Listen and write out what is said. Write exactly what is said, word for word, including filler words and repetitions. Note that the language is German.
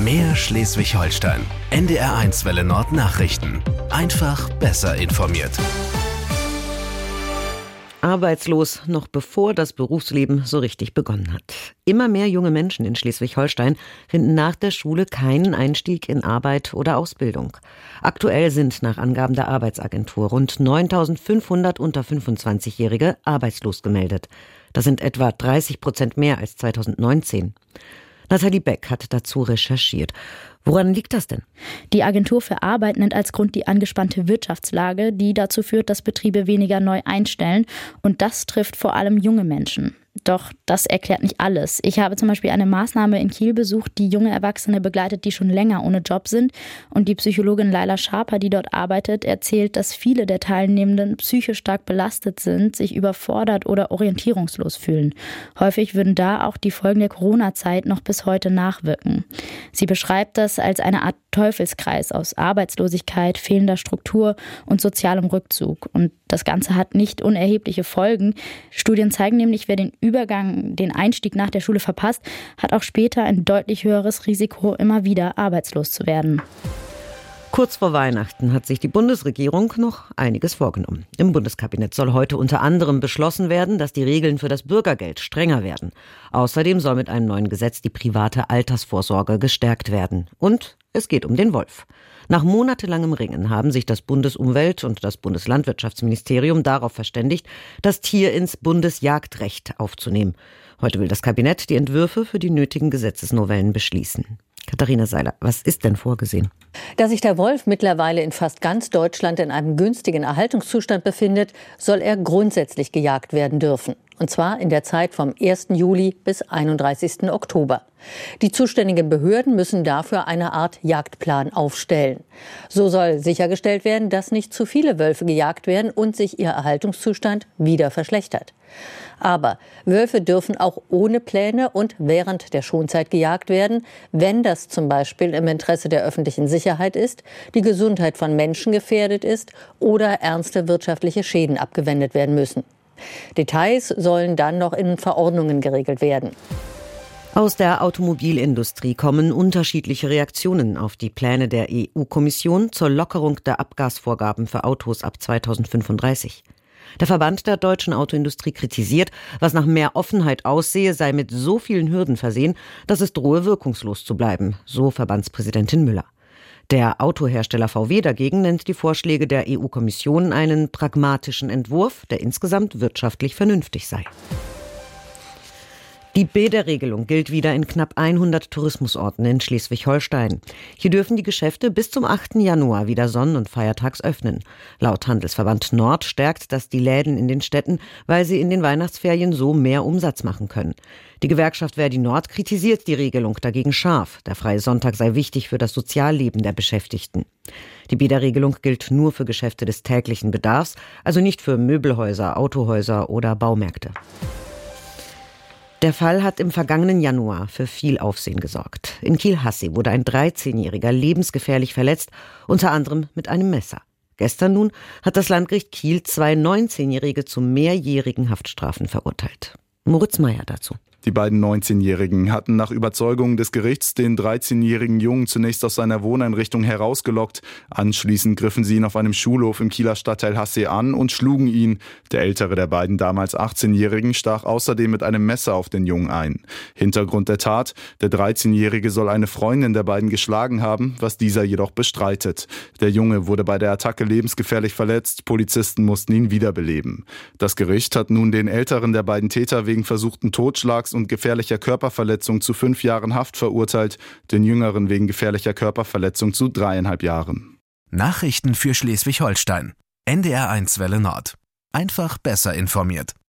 Mehr Schleswig-Holstein. N D R eins Welle Nord Nachrichten. Einfach besser informiert. Arbeitslos, noch bevor das Berufsleben so richtig begonnen hat. Immer mehr junge Menschen in Schleswig-Holstein finden nach der Schule keinen Einstieg in Arbeit oder Ausbildung. Aktuell sind nach Angaben der Arbeitsagentur rund neuntausendfünfhundert unter fünfundzwanzigjährige arbeitslos gemeldet. Das sind etwa dreißig Prozent mehr als zweitausendneunzehn. Nathalie Beck hat dazu recherchiert. Woran liegt das denn? Die Agentur für Arbeit nennt als Grund die angespannte Wirtschaftslage, die dazu führt, dass Betriebe weniger neu einstellen. Und das trifft vor allem junge Menschen. Doch das erklärt nicht alles. Ich habe zum Beispiel eine Maßnahme in Kiel besucht, die junge Erwachsene begleitet, die schon länger ohne Job sind. Und die Psychologin Laila Schaper, die dort arbeitet, erzählt, dass viele der Teilnehmenden psychisch stark belastet sind, sich überfordert oder orientierungslos fühlen. Häufig würden da auch die Folgen der Corona-Zeit noch bis heute nachwirken. Sie beschreibt das als eine Art Teufelskreis aus Arbeitslosigkeit, fehlender Struktur und sozialem Rückzug. Und das Ganze hat nicht unerhebliche Folgen. Studien zeigen nämlich, wer den Übergang, den Einstieg nach der Schule verpasst, hat auch später ein deutlich höheres Risiko, immer wieder arbeitslos zu werden. Kurz vor Weihnachten hat sich die Bundesregierung noch einiges vorgenommen. Im Bundeskabinett soll heute unter anderem beschlossen werden, dass die Regeln für das Bürgergeld strenger werden. Außerdem soll mit einem neuen Gesetz die private Altersvorsorge gestärkt werden. Und es geht um den Wolf. Nach monatelangem Ringen haben sich das Bundesumwelt- und das Bundeslandwirtschaftsministerium darauf verständigt, das Tier ins Bundesjagdrecht aufzunehmen. Heute will das Kabinett die Entwürfe für die nötigen Gesetzesnovellen beschließen. Katharina Seiler, was ist denn vorgesehen? Da sich der Wolf mittlerweile in fast ganz Deutschland in einem günstigen Erhaltungszustand befindet, soll er grundsätzlich gejagt werden dürfen. Und zwar in der Zeit vom ersten Juli bis einunddreißigsten Oktober. Die zuständigen Behörden müssen dafür eine Art Jagdplan aufstellen. So soll sichergestellt werden, dass nicht zu viele Wölfe gejagt werden und sich ihr Erhaltungszustand wieder verschlechtert. Aber Wölfe dürfen auch ohne Pläne und während der Schonzeit gejagt werden, wenn das zum Beispiel im Interesse der öffentlichen Sicherheit ist, die Gesundheit von Menschen gefährdet ist oder ernste wirtschaftliche Schäden abgewendet werden müssen. Details sollen dann noch in Verordnungen geregelt werden. Aus der Automobilindustrie kommen unterschiedliche Reaktionen auf die Pläne der E U-Kommission zur Lockerung der Abgasvorgaben für Autos ab zweitausendfünfunddreißig. Der Verband der deutschen Autoindustrie kritisiert, was nach mehr Offenheit aussehe, sei mit so vielen Hürden versehen, dass es drohe, wirkungslos zu bleiben, so Verbandspräsidentin Müller. Der Autohersteller V W dagegen nennt die Vorschläge der E U-Kommission einen pragmatischen Entwurf, der insgesamt wirtschaftlich vernünftig sei. Die Bäderregelung gilt wieder in knapp hundert Tourismusorten in Schleswig-Holstein. Hier dürfen die Geschäfte bis zum achten Januar wieder sonn- und feiertags öffnen. Laut Handelsverband Nord stärkt das die Läden in den Städten, weil sie in den Weihnachtsferien so mehr Umsatz machen können. Die Gewerkschaft Verdi Nord kritisiert die Regelung dagegen scharf. Der freie Sonntag sei wichtig für das Sozialleben der Beschäftigten. Die Bäderregelung gilt nur für Geschäfte des täglichen Bedarfs, also nicht für Möbelhäuser, Autohäuser oder Baumärkte. Der Fall hat im vergangenen Januar für viel Aufsehen gesorgt. In Kiel-Hassee wurde ein dreizehnjähriger lebensgefährlich verletzt, unter anderem mit einem Messer. Gestern nun hat das Landgericht Kiel zwei neunzehnjährige zu mehrjährigen Haftstrafen verurteilt. Moritz Meyer dazu. Die beiden neunzehnjährigen hatten nach Überzeugung des Gerichts den dreizehnjährigen Jungen zunächst aus seiner Wohneinrichtung herausgelockt. Anschließend griffen sie ihn auf einem Schulhof im Kieler Stadtteil Hassee an und schlugen ihn. Der ältere der beiden damals achtzehnjährigen stach außerdem mit einem Messer auf den Jungen ein. Hintergrund der Tat: Der dreizehnjährige soll eine Freundin der beiden geschlagen haben, was dieser jedoch bestreitet. Der Junge wurde bei der Attacke lebensgefährlich verletzt. Polizisten mussten ihn wiederbeleben. Das Gericht hat nun den älteren der beiden Täter wegen versuchten Totschlags und gefährlicher Körperverletzung zu fünf Jahren Haft verurteilt, den Jüngeren wegen gefährlicher Körperverletzung zu dreieinhalb Jahren. Nachrichten für Schleswig-Holstein. N D R eins Welle Nord. Einfach besser informiert.